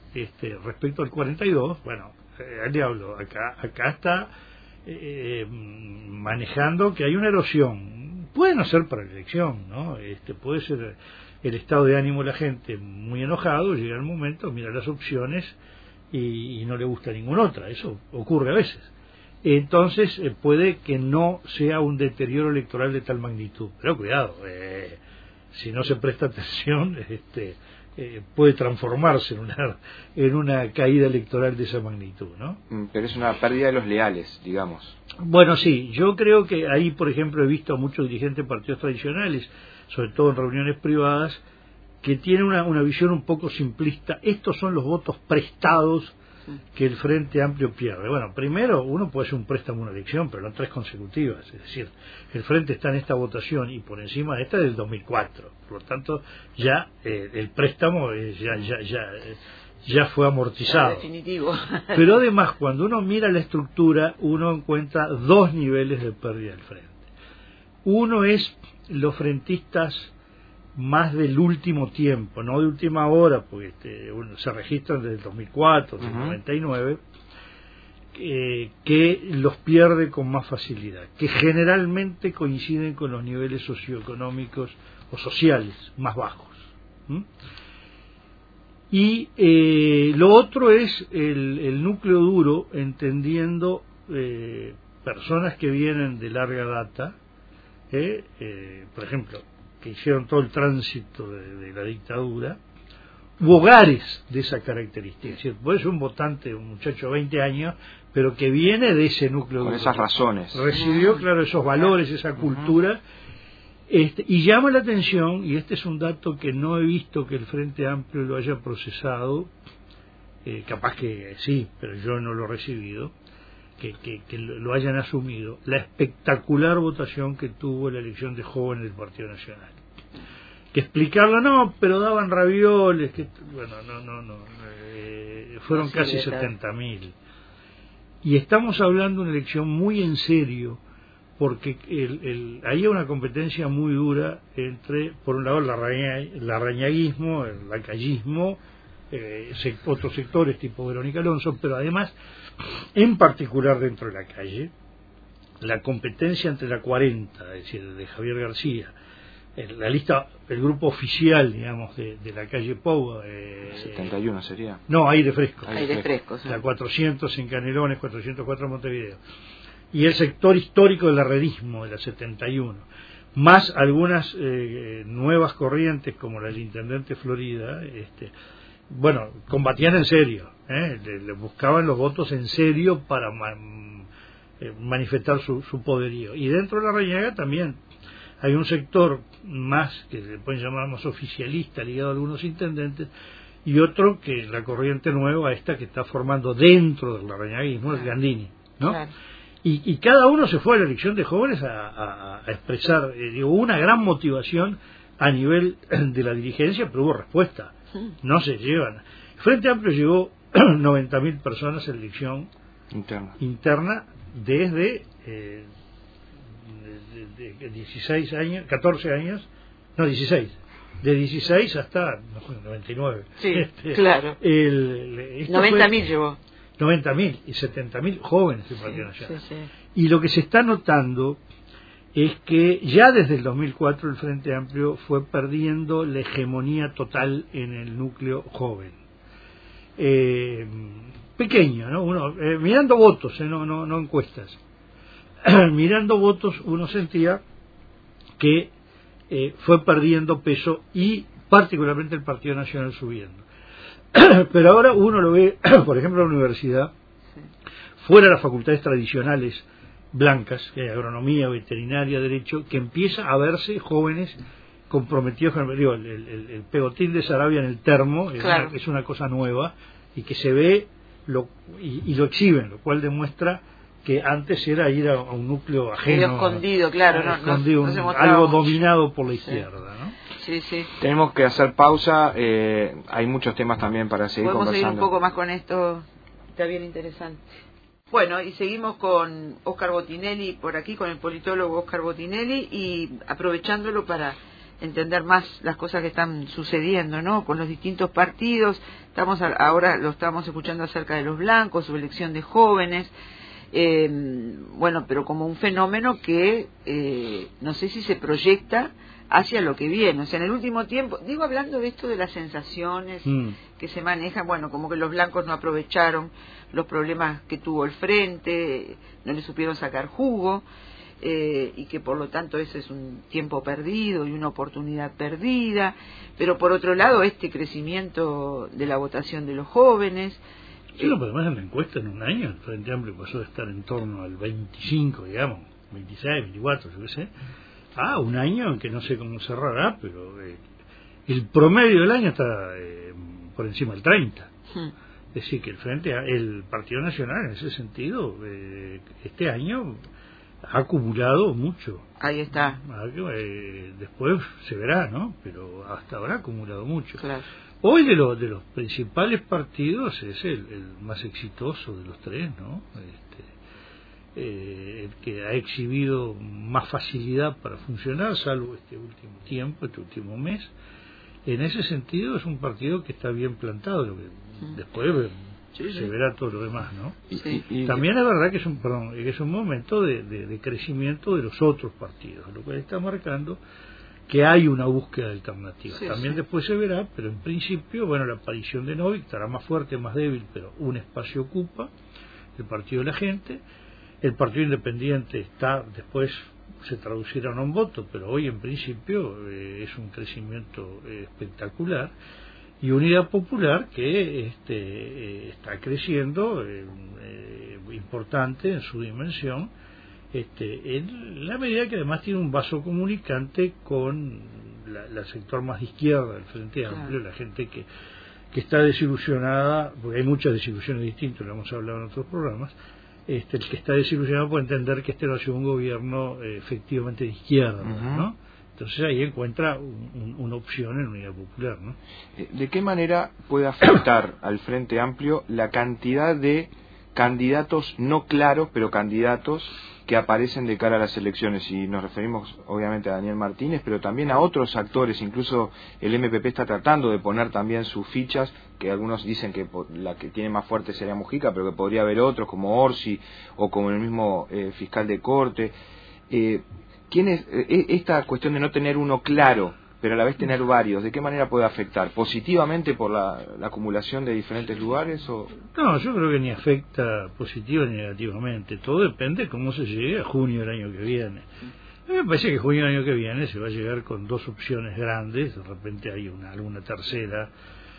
Speaker 2: este, respecto al cuarenta y dos, bueno, eh, al diablo, acá, acá está eh, manejando que hay una erosión. Puede no ser para la elección, ¿no? Este, puede ser el estado de ánimo de la gente muy enojado, llega el momento, mira las opciones y, y no le gusta ninguna otra. Eso ocurre a veces. Entonces eh, puede que no sea un deterioro electoral de tal magnitud, pero cuidado, eh, si no se presta atención, este, eh, puede transformarse en una en una caída electoral de esa magnitud, ¿no?
Speaker 1: Pero es una pérdida de los leales, digamos.
Speaker 2: Bueno, sí, yo creo que ahí, por ejemplo, he visto a muchos dirigentes de partidos tradicionales, sobre todo en reuniones privadas, que tienen una, una visión un poco simplista. Estos son los votos prestados que el Frente Amplio pierde. Bueno, primero, uno puede hacer un préstamo a una elección, pero no tres consecutivas. Es decir, el Frente está en esta votación y por encima de esta es del dos mil cuatro. Por lo tanto, ya eh, el préstamo eh, ya, ya, ya, eh, ya fue amortizado.
Speaker 3: Definitivo.
Speaker 2: Pero además, cuando uno mira la estructura, uno encuentra dos niveles de pérdida del Frente. Uno es los frentistas más del último tiempo, no de última hora, porque este, bueno, se registran desde el dos mil cuatro, desde el uh-huh. noventa y nueve, eh, que los pierde con más facilidad, que generalmente coinciden con los niveles socioeconómicos o sociales más bajos. ¿Mm? Y eh, lo otro es el, el núcleo duro, entendiendo eh, personas que vienen de larga data, eh, eh, por ejemplo, que hicieron todo el tránsito de, de la dictadura, u hogares de esa característica. Es decir, puede ser un votante, un muchacho de veinte años, pero que viene de ese núcleo.
Speaker 1: Con
Speaker 2: duro.
Speaker 1: Esas razones.
Speaker 2: Recibió, claro, esos valores, esa cultura, este, y llama la atención, y este es un dato que no he visto que el Frente Amplio lo haya procesado, eh, capaz que sí, pero yo no lo he recibido, Que, que, que lo hayan asumido, la espectacular votación que tuvo la elección de jóvenes del Partido Nacional. Que explicarlo, no, pero daban ravioles, que bueno, no, no, no, eh, fueron no, sí, casi setenta mil. Y estamos hablando de una elección muy en serio, porque el, el, hay una competencia muy dura entre, por un lado, el larrañaguismo, el lacayismo, eh, otros sectores tipo Verónica Alonso, pero además, en particular dentro de la calle, la competencia entre la cuarenta, es decir, de Javier García, la lista, el grupo oficial, digamos, de, de la calle Pou, eh,
Speaker 1: setenta y uno sería.
Speaker 2: No, Aire Fresco.
Speaker 3: Aire Fresco, sí.
Speaker 2: La cuatrocientos en Canelones, cuatrocientos cuatro en Montevideo. Y el sector histórico del herrerismo, de la setenta y uno. Más algunas eh, nuevas corrientes, como la del intendente Florida, este, bueno, combatían en serio, ¿eh? le, le buscaban los votos en serio para man, eh, manifestar su, su poderío. Y dentro de la Reñaga también hay un sector más, que se pueden llamar más oficialista, ligado a algunos intendentes, y otro que la corriente nueva, esta que está formando dentro del larrañaguismo, el Gandini, ¿no? Claro. Y, y cada uno se fue a la elección de jóvenes a, a, a expresar, eh, digo, una gran motivación a nivel de la dirigencia, pero hubo respuesta. No se llevan. Frente Amplio llegó noventa mil personas en elección interna, interna desde eh, de, de, de dieciséis años, catorce años, no dieciséis, de dieciséis hasta no, noventa y nueve.
Speaker 3: Sí,
Speaker 2: este,
Speaker 3: claro.
Speaker 2: El,
Speaker 3: noventa mil llevó.
Speaker 2: noventa mil y setenta mil jóvenes del Partido
Speaker 3: sí,
Speaker 2: Nacional.
Speaker 3: Sí, sí.
Speaker 2: Y lo que se está notando es que ya desde el dos mil cuatro el Frente Amplio fue perdiendo la hegemonía total en el núcleo joven. Eh, pequeño, ¿no? Uno, eh, mirando votos, eh, no, no, no encuestas. Mirando votos uno sentía que eh, fue perdiendo peso y particularmente el Partido Nacional subiendo. Pero ahora uno lo ve, por ejemplo, en la universidad, fuera de las facultades tradicionales blancas, que hay agronomía, veterinaria, derecho, que empieza a verse jóvenes comprometidos con el, digo, el, el, el pegotín de Sarabia en el termo, claro. es, una, es una cosa nueva, y que se ve lo, y, y lo exhiben, lo cual demuestra que antes era ir a, a un núcleo ajeno,
Speaker 3: medio escondido, claro, no,
Speaker 2: escondido,
Speaker 3: no, no
Speaker 2: un, algo
Speaker 3: mucho.
Speaker 2: dominado por la
Speaker 3: sí.
Speaker 2: izquierda, ¿no?
Speaker 3: Sí, sí.
Speaker 1: Tenemos que hacer pausa, eh, hay muchos temas también para seguir
Speaker 3: Podemos
Speaker 1: conversando.
Speaker 3: seguir un poco más con esto, está bien interesante. Bueno, y seguimos con Óscar Botinelli por aquí, con el politólogo Óscar Botinelli, y aprovechándolo para entender más las cosas que están sucediendo, ¿no? Con los distintos partidos. Estamos a, ahora lo estamos escuchando acerca de los blancos, su elección de jóvenes. Eh, bueno, pero como un fenómeno que eh, no sé si se proyecta hacia lo que viene. O sea, en el último tiempo, digo, hablando de esto de las sensaciones mm. que se manejan, bueno, como que los blancos no aprovecharon los problemas que tuvo el frente, no le supieron sacar jugo, eh, y que por lo tanto ese es un tiempo perdido y una oportunidad perdida. Pero por otro lado, este crecimiento de la votación de los jóvenes.
Speaker 2: Sí, no, pero además en la encuesta en un año el Frente Amplio pasó de estar en torno al veinticinco, digamos, veintiséis, veinticuatro, yo qué sé, a un año en que no sé cómo cerrará, pero eh, el promedio del año está eh, por encima del treinta. Hmm. Es decir, que el Frente, el Partido Nacional en ese sentido, eh, este año ha acumulado mucho.
Speaker 3: Ahí está.
Speaker 2: Eh, después se verá, ¿no? Pero hasta ahora ha acumulado mucho.
Speaker 3: Claro.
Speaker 2: Hoy de, lo, de los principales partidos es el, el más exitoso de los tres, ¿no? Este, eh, el que ha exhibido más facilidad para funcionar, salvo este último tiempo, este último mes. En ese sentido es un partido que está bien plantado, lo que mm. después sí, se sí. verá todo lo demás, ¿no?
Speaker 3: Sí.
Speaker 2: Y, también es verdad que es un, perdón, que es un momento de, de, de crecimiento de los otros partidos, lo cual está marcando que hay una búsqueda de alternativas. Sí, También sí. después se verá, pero en principio, bueno, la aparición de Novi estará más fuerte, más débil, pero un espacio ocupa el Partido de la Gente. El Partido Independiente está, después se traducirá en un voto, pero hoy en principio eh, es un crecimiento eh, espectacular. Y Unidad Popular que este, eh, está creciendo, eh, eh, importante en su dimensión, Este, en la medida que además tiene un vaso comunicante con la, la sector más de izquierda del Frente Amplio, claro. La gente que, que está desilusionada, porque hay muchas desilusiones distintas, lo hemos hablado en otros programas, este, el que está desilusionado puede entender que este no ha sido un gobierno eh, efectivamente de izquierda, uh-huh. ¿no? Entonces ahí encuentra un, un, una opción en Unidad Popular, ¿no?
Speaker 1: ¿De qué manera puede afectar al Frente Amplio la cantidad de candidatos no claros, pero candidatos que aparecen de cara a las elecciones? Y nos referimos obviamente a Daniel Martínez, pero también a otros actores. Incluso el M P P está tratando de poner también sus fichas, que algunos dicen que la que tiene más fuerte sería Mujica, pero que podría haber otros como Orsi o como el mismo eh, fiscal de corte. Eh, ¿quién es, eh, esta cuestión de no tener uno claro, pero a la vez tener varios, ¿de qué manera puede afectar? ¿Positivamente por la, la acumulación de diferentes lugares? O...
Speaker 2: No, yo creo que ni afecta positiva ni negativamente. Todo depende de cómo se llegue a junio del año que viene. A mí me parece que junio del año que viene se va a llegar con dos opciones grandes, de repente hay una alguna tercera.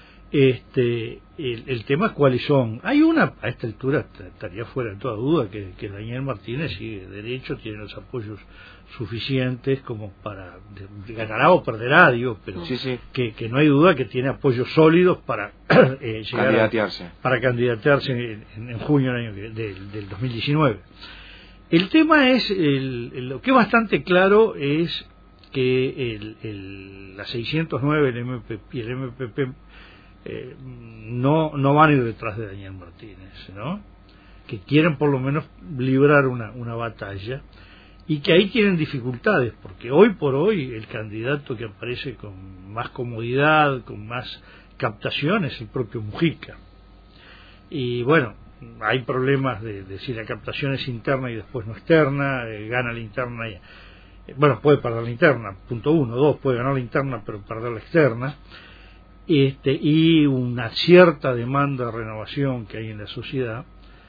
Speaker 2: Este, el, el tema es cuáles son. Hay una, a esta altura estaría fuera de toda duda, que, que Daniel Martínez sigue derecho, tiene los apoyos suficientes como para, de, ganará o perderá, digo, pero
Speaker 1: sí, sí.
Speaker 2: Que, que no hay duda que tiene apoyos sólidos para eh, llegar
Speaker 1: candidatearse.
Speaker 2: A, para candidatearse en, en, en junio del, año que, del, del dos mil diecinueve. El tema es, el, el, lo que es bastante claro es que el, el, la seiscientos nueve el M P P, y el M P P Eh, no no van a ir detrás de Daniel Martínez, ¿no? Que quieren por lo menos librar una, una batalla y que ahí tienen dificultades, porque hoy por hoy el candidato que aparece con más comodidad, con más captación es el propio Mujica. Y bueno, hay problemas de, de si la captación es interna y después no externa, eh, gana la interna y, eh, bueno, puede perder la interna, punto uno, dos, puede ganar la interna pero perder la externa. Este, y una cierta demanda de renovación que hay en la sociedad,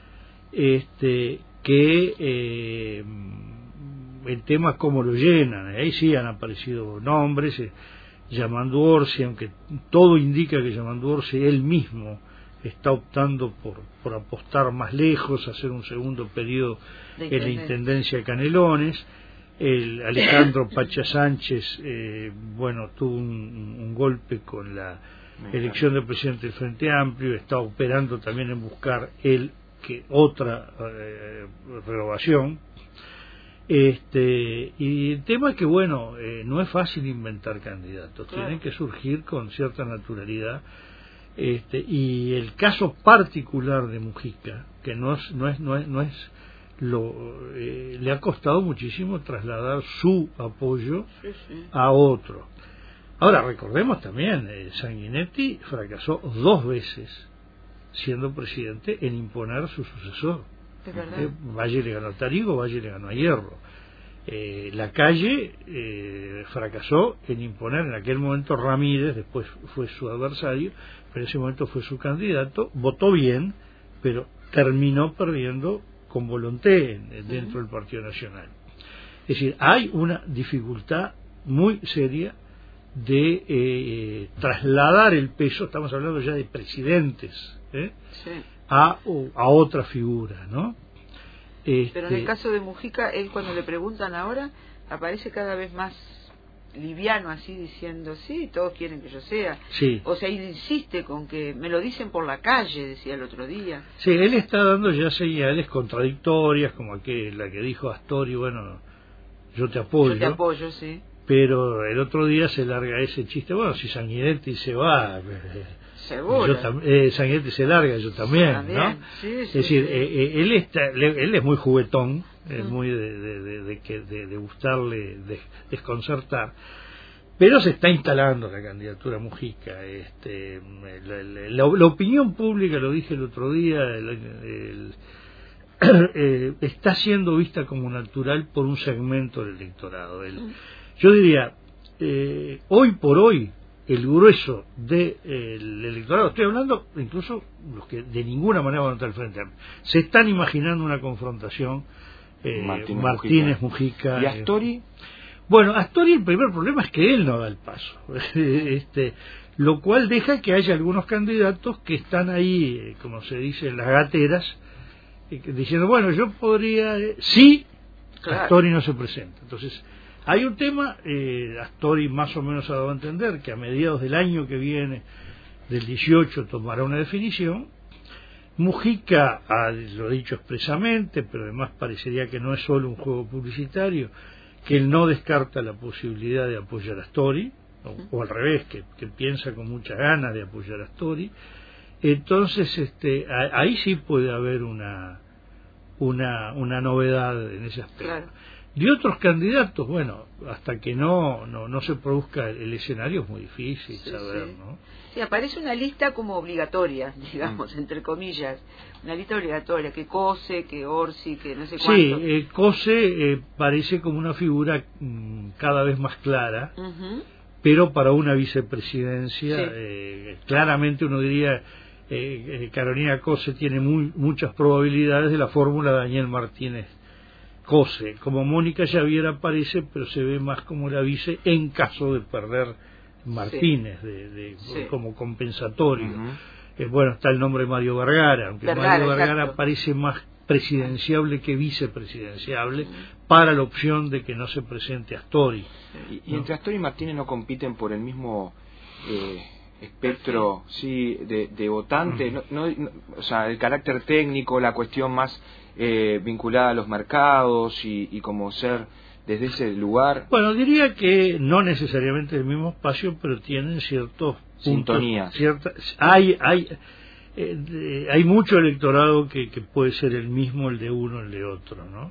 Speaker 2: este, que eh, el tema es cómo lo llenan. Ahí sí han aparecido nombres, eh, Yamandu Orsi, aunque todo indica que Yamandu Orsi él mismo está optando por, por apostar más lejos, hacer un segundo periodo en la Intendencia de Canelones. El Alejandro Pacha Sánchez, eh, bueno, tuvo un, un golpe con la elección del presidente del Frente Amplio, está operando también en buscar él que otra eh, renovación. Este, y el tema es que, bueno, eh, no es fácil inventar candidatos, claro. Tienen que surgir con cierta naturalidad. Este, y el caso particular de Mujica, que no es, no es, no es, no es lo, eh, le ha costado muchísimo trasladar su apoyo
Speaker 3: sí, sí.
Speaker 2: a otro. Ahora, recordemos también, eh, Sanguinetti fracasó dos veces siendo presidente en imponer su sucesor.
Speaker 3: Es verdad.
Speaker 2: Eh, Valle le ganó a Tarigo, Valle le ganó a Hierro. Eh, la calle eh, fracasó en imponer en aquel momento Ramírez, después fue su adversario, pero en ese momento fue su candidato, votó bien, pero terminó perdiendo con volonté dentro del Partido Nacional. Es decir, hay una dificultad muy seria de eh, trasladar el peso, estamos hablando ya de presidentes, ¿eh?
Speaker 3: Sí.
Speaker 2: a, a otra figura, ¿no? Este...
Speaker 3: Pero en el caso de Mujica, él cuando le preguntan ahora, aparece cada vez más liviano, así diciendo, sí, todos quieren que yo sea.
Speaker 2: Sí.
Speaker 3: O sea, él insiste con que me lo dicen por la calle, decía el otro día.
Speaker 2: Sí, él está dando ya señales contradictorias, como aquel, la que dijo Astori, bueno, yo te apoyo.
Speaker 3: Yo te apoyo, sí.
Speaker 2: Pero el otro día se larga ese chiste, bueno, si Sanguinetti se va,
Speaker 3: seguro,
Speaker 2: yo tam- eh, Sanguinetti se larga, yo también,
Speaker 3: también.
Speaker 2: ¿no?
Speaker 3: Sí, sí,
Speaker 2: es decir,
Speaker 3: sí.
Speaker 2: eh, eh, él está, le- él es muy juguetón, es
Speaker 3: Mm.
Speaker 2: muy de, de, de, de, que- de, de gustarle de, desconcertar, pero se está instalando la candidatura Mujica. Este, la, la, la, la opinión pública, lo dije el otro día, el, el, eh, está siendo vista como natural por un segmento del electorado. El,
Speaker 3: Mm.
Speaker 2: Yo diría, eh, hoy por hoy, el grueso del de, eh, electorado, estoy hablando incluso los que de ninguna manera van a estar al frente, se están imaginando una confrontación eh,
Speaker 1: Martínez,
Speaker 2: Martínez Mujica.
Speaker 1: ¿Y Astori?
Speaker 2: Eh, bueno, Astori, el primer problema es que él no da el paso, este, lo cual deja que haya algunos candidatos que están ahí, eh, como se dice, en las gateras, eh, diciendo, bueno, yo podría, eh, sí,
Speaker 3: Claro.
Speaker 2: Astori no se presenta. Entonces, hay un tema, eh, Astori más o menos ha dado a entender que a mediados del año que viene, del dieciocho, tomará una definición. Mujica ha, lo ha dicho expresamente, pero además parecería que no es solo un juego publicitario, que él no descarta la posibilidad de apoyar a Astori, o, o al revés, que, que piensa con muchas ganas de apoyar a Astori. Entonces, este, a, ahí sí puede haber una, una, una novedad en ese aspecto.
Speaker 3: Claro.
Speaker 2: De otros candidatos, bueno, hasta que no no, no se produzca el, el escenario es muy difícil
Speaker 3: Sí,
Speaker 2: saber,
Speaker 3: sí.
Speaker 2: ¿no?
Speaker 3: Sí, aparece una lista como obligatoria, digamos,
Speaker 1: Mm.
Speaker 3: entre comillas, una lista obligatoria, que Cose, que Orsi, que no sé
Speaker 2: Sí,
Speaker 3: cuánto.
Speaker 2: eh, Cose eh, parece como una figura mm, cada vez más clara,
Speaker 3: Ujú.
Speaker 2: pero para una vicepresidencia,
Speaker 3: Sí.
Speaker 2: eh, claramente uno diría, eh, eh, Carolina Cose tiene muy, muchas probabilidades de la fórmula Daniel Martínez Cose. Como Mónica Javier aparece, pero se ve más como la vice en caso de perder Martínez, sí. de, de, sí. como compensatorio. Uh-huh. Eh, bueno, está el nombre de Mario Vergara, aunque Vergara, Mario Vergara exacto. parece más presidenciable que vicepresidenciable, uh-huh. para la opción de que no se presente Astori.
Speaker 1: Y, y ¿no? entre Astori y Martínez no compiten por el mismo eh, espectro, sí, de, de votante, uh-huh. no, no, no, o sea, el carácter técnico, la cuestión más eh, vinculada a los mercados y, y como ser desde ese lugar.
Speaker 2: Bueno, diría que no necesariamente el mismo espacio, pero tienen ciertos
Speaker 1: sintonías.
Speaker 2: Ciertas, hay hay eh, hay mucho electorado que, que puede ser el mismo, el de uno, el de otro, ¿no?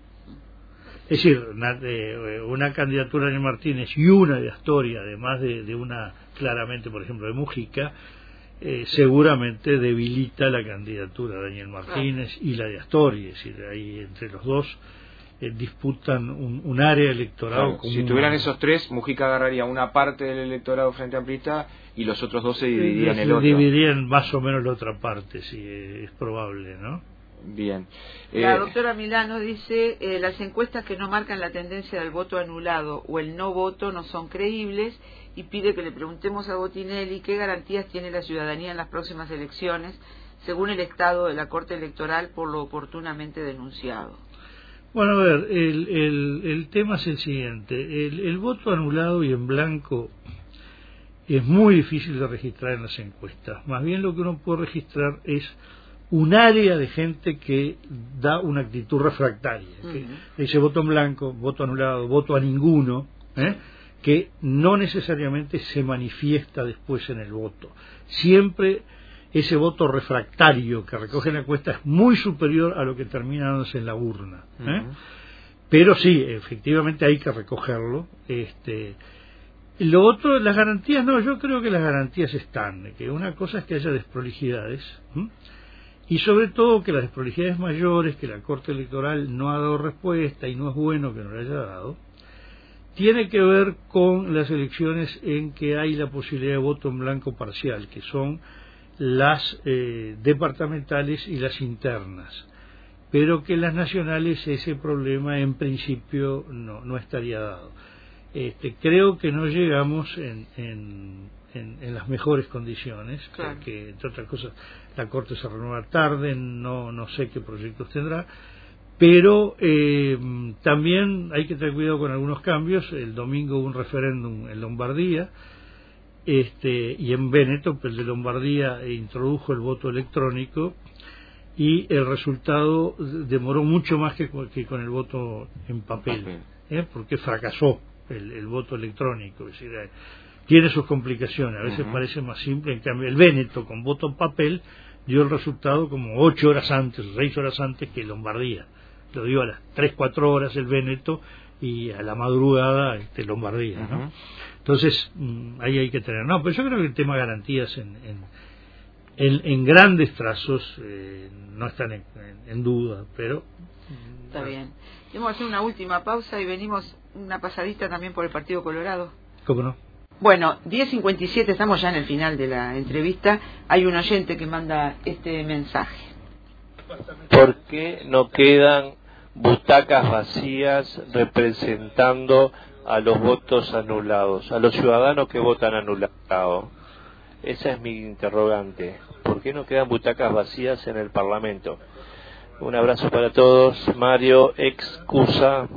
Speaker 2: Es decir, una, eh, una candidatura de Martínez y una de Astori, además de, de una claramente, por ejemplo, de Mujica, eh, seguramente debilita la candidatura de Daniel Martínez claro. y la de Astori, es decir, ahí entre los dos eh, disputan un, un área electoral
Speaker 1: claro,
Speaker 2: común.
Speaker 1: Si tuvieran esos tres, Mujica agarraría una parte del electorado frente amplista y los otros dos se dividirían
Speaker 2: eh,
Speaker 1: el otro.
Speaker 2: Dividirían más o menos la otra parte, sí, es probable, ¿no?
Speaker 1: Bien.
Speaker 3: La
Speaker 1: eh,
Speaker 3: doctora Milano dice, eh, las encuestas que no marcan la tendencia del voto anulado o el no voto no son creíbles, y pide que le preguntemos a Botinelli qué garantías tiene la ciudadanía en las próximas elecciones, según el estado de la Corte Electoral por lo oportunamente denunciado.
Speaker 2: Bueno, a ver, el, el, el tema es el siguiente. El, el voto anulado y en blanco es muy difícil de registrar en las encuestas. Más bien lo que uno puede registrar es un área de gente que da una actitud refractaria, uh-huh. que dice voto en blanco, voto anulado, voto a ninguno, ¿eh? que no necesariamente se manifiesta después en el voto. Siempre ese voto refractario que recoge la encuesta es muy superior a lo que termina dándose en la urna, ¿eh? Uh-huh. Pero sí, efectivamente hay que recogerlo. Este, lo otro, las garantías, no, yo creo que las garantías están, que una cosa es que haya desprolijidades, ¿eh? Y sobre todo que las desprolijidades mayores, que la Corte Electoral no ha dado respuesta y no es bueno que no la haya dado, tiene que ver con las elecciones en que hay la posibilidad de voto en blanco parcial, que son las eh, departamentales y las internas, pero que en las nacionales ese problema en principio no, no estaría dado. Este, creo que no llegamos en, en, en, en las mejores condiciones, claro. Porque entre otras cosas la Corte se renueva tarde, no, no sé qué proyectos tendrá, pero eh, también hay que tener cuidado con algunos cambios. El domingo hubo un referéndum en Lombardía, este, y en Véneto, el de Lombardía introdujo el voto electrónico y el resultado demoró mucho más que, que con el voto en papel, ¿eh? Porque fracasó el, el voto electrónico, es decir, eh, tiene sus complicaciones, a veces uh-huh. parece más simple. En cambio el Véneto con voto en papel dio el resultado como ocho horas antes, seis horas antes que Lombardía. Lo dio a las tres, cuatro horas el Véneto y a la madrugada este, Lombardía, ¿no? Uh-huh. Entonces, mmm, ahí hay que tener... No, pero yo creo que el tema de garantías en, en, en, en grandes trazos eh, no están en, en, en duda, pero...
Speaker 3: Está bueno. Bien. Vamos a hacer una última pausa y venimos una pasadita también por el Partido Colorado.
Speaker 2: ¿Cómo no?
Speaker 3: Bueno, diez cincuenta y siete, estamos ya en el final de la entrevista. Hay un oyente que manda este mensaje.
Speaker 4: ¿Por qué no quedan butacas vacías representando a los votos anulados, a los ciudadanos que votan anulado? Esa es mi interrogante. ¿Por qué no quedan butacas vacías en el Parlamento? Un abrazo para todos. Mario, excusa.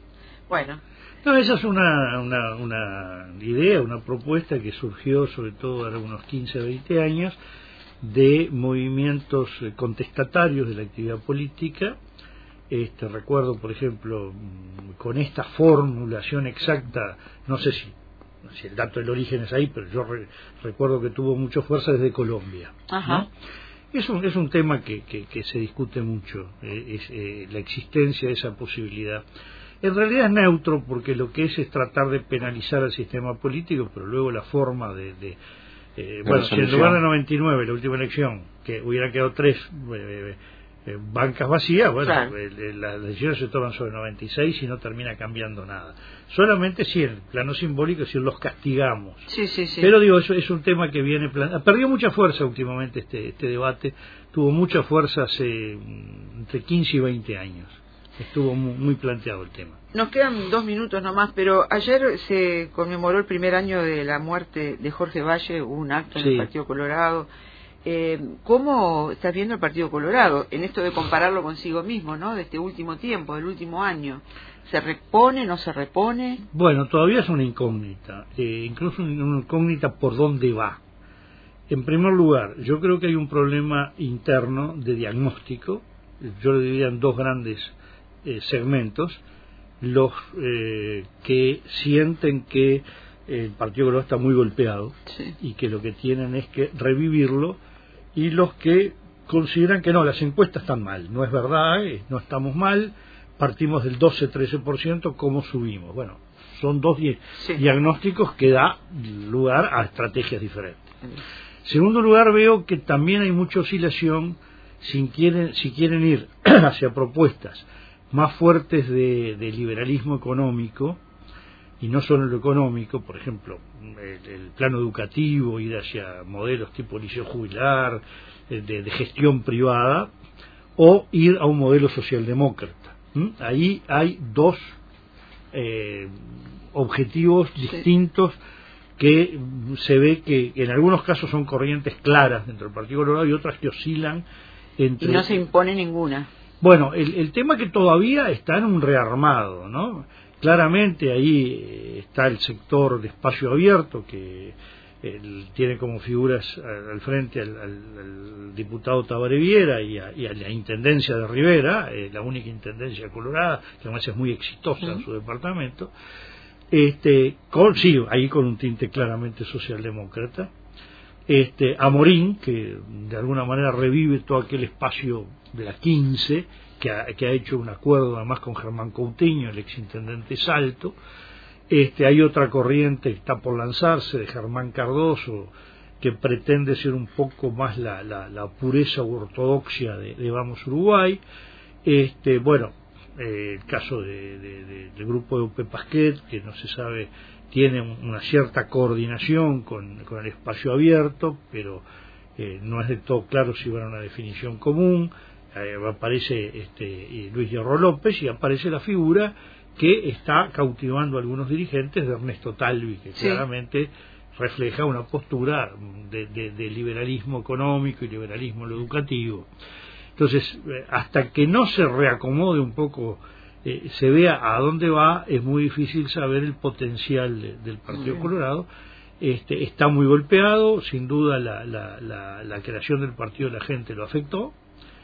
Speaker 3: Bueno.
Speaker 2: No, esa es una, una, una idea, una propuesta que surgió sobre todo hace unos quince o veinte años de movimientos contestatarios de la actividad política. Este, recuerdo, por ejemplo, con esta formulación exacta, no sé si, si el dato del origen es ahí, pero yo re, recuerdo que tuvo mucha fuerza desde Colombia.
Speaker 3: Ajá.
Speaker 2: ¿No? Es un, es un tema que, que, que se discute mucho, eh, es, eh, la existencia de esa posibilidad. En realidad es neutro, porque lo que es es tratar de penalizar al sistema político, pero luego la forma de... de eh, bueno, si en lugar de noventa y nueve, la última elección, que hubiera quedado tres eh, eh, bancas vacías, bueno, claro. eh, las decisiones se toman sobre noventa y seis y no termina cambiando nada. Solamente si en el plano simbólico, si los castigamos.
Speaker 3: Sí, sí, sí.
Speaker 2: Pero digo, eso es un tema que viene... Plan... Perdió mucha fuerza últimamente este, este debate, tuvo mucha fuerza hace entre quince y veinte años. Estuvo muy, muy planteado el tema.
Speaker 3: Nos quedan dos minutos nomás, pero ayer se conmemoró el primer año de la muerte de Jorge Valle, hubo un acto en sí. el Partido Colorado. Eh, ¿Cómo estás viendo el Partido Colorado en esto de compararlo consigo mismo, ¿no? De este último tiempo, del último año? ¿Se repone, no se repone?
Speaker 2: Bueno, todavía es una incógnita, eh, incluso una incógnita por dónde va. En primer lugar, yo creo que hay un problema interno de diagnóstico. Yo lo diría en dos grandes Eh, segmentos, los eh, que sienten que el Partido Colorado está muy golpeado
Speaker 3: sí.
Speaker 2: y que lo que tienen es que revivirlo, y los que consideran que no, las encuestas están mal, no es verdad, eh, no estamos mal, partimos del doce a trece por ciento, ¿cómo subimos? Bueno, son dos di- sí. diagnósticos que da lugar a estrategias diferentes. En sí. segundo lugar, veo que también hay mucha oscilación si quieren, si quieren ir hacia propuestas más fuertes de, de liberalismo económico, y no solo lo económico, por ejemplo, el, el plano educativo, ir hacia modelos tipo liceo jubilar, de, de gestión privada, o ir a un modelo socialdemócrata. ¿Mm? Ahí hay dos eh, objetivos sí. distintos que se ve que en algunos casos son corrientes claras dentro del Partido Colorado y otras que oscilan entre...
Speaker 3: Y no se impone ninguna.
Speaker 2: Bueno, el, el tema que todavía está en un rearmado, ¿no? Claramente ahí está el sector de espacio abierto, que el, tiene como figuras al, al frente al, al, al diputado Tabaré Viera y a, y a la intendencia de Rivera, eh, la única intendencia colorada, que además es muy exitosa uh-huh. en su departamento, este, con, sí, ahí con un tinte claramente socialdemócrata. este, Amorín, que de alguna manera revive todo aquel espacio de la quince, que ha, que ha hecho un acuerdo además con Germán Coutinho, el exintendente Salto. Este, hay otra corriente que está por lanzarse, de Germán Cardoso, que pretende ser un poco más la, la, la pureza u ortodoxia de, de Vamos Uruguay. Este, bueno, eh, el caso de, de, de, del grupo de U P Pasquet, que no se sabe, tiene una cierta coordinación con, con el espacio abierto, pero eh, no es del todo claro si va a una definición común. Eh, aparece este, Luis Hierro López y aparece la figura que está cautivando a algunos dirigentes de Ernesto Talvi, que sí, claramente refleja una postura de, de, de liberalismo económico y liberalismo educativo. Entonces, eh, hasta que no se reacomode un poco, eh, se vea a dónde va, es muy difícil saber el potencial de, del Partido uh-huh. Colorado. Este, está muy golpeado, sin duda la, la, la, la creación del Partido de la Gente lo afectó.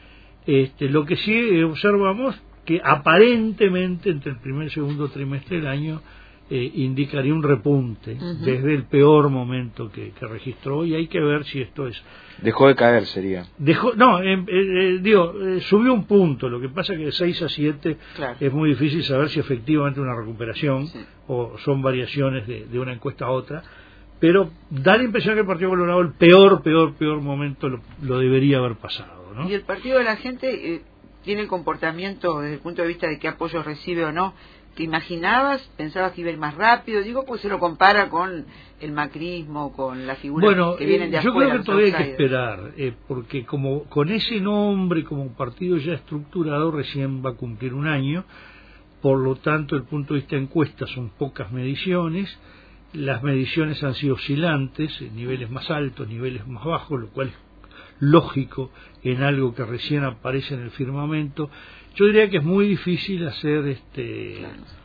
Speaker 2: Este, lo que sí observamos que aparentemente entre el primer y segundo trimestre del año eh, indicaría un repunte uh-huh. desde el peor momento que, que registró, y hay que ver si esto es...
Speaker 1: Dejó de caer, sería.
Speaker 2: Dejó, no, eh, eh, digo, eh, subió un punto, lo que pasa que de seis a siete claro. es muy difícil saber si efectivamente una recuperación sí. o son variaciones de, de una encuesta a otra, pero da la impresión que el Partido Colorado el peor, peor, peor momento lo, lo debería haber pasado, ¿no?
Speaker 3: Y el Partido de la Gente eh, tiene el comportamiento desde el punto de vista de qué apoyo recibe o no, que imaginabas, pensabas que iba a ir más rápido, digo, pues se lo compara con el macrismo, con las figuras
Speaker 2: bueno,
Speaker 3: que vienen de
Speaker 2: eh, yo
Speaker 3: afuera.
Speaker 2: Yo creo que todavía hay que esperar, eh, porque como con ese nombre, como partido ya estructurado, recién va a cumplir un año, por lo tanto, el punto de vista de encuestas son pocas mediciones, las mediciones han sido oscilantes, niveles más altos, niveles más bajos, lo cual es lógico en algo que recién aparece en el firmamento. Yo diría que es muy difícil hacer este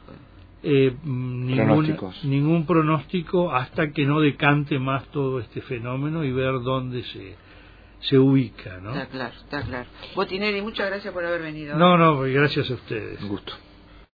Speaker 2: eh, ningún, ningún pronóstico hasta que no decante más todo este fenómeno y ver dónde se se ubica, ¿no?
Speaker 3: Está claro, está claro. Botinelli, muchas gracias por haber venido.
Speaker 2: No, no, gracias a ustedes.
Speaker 1: Un gusto.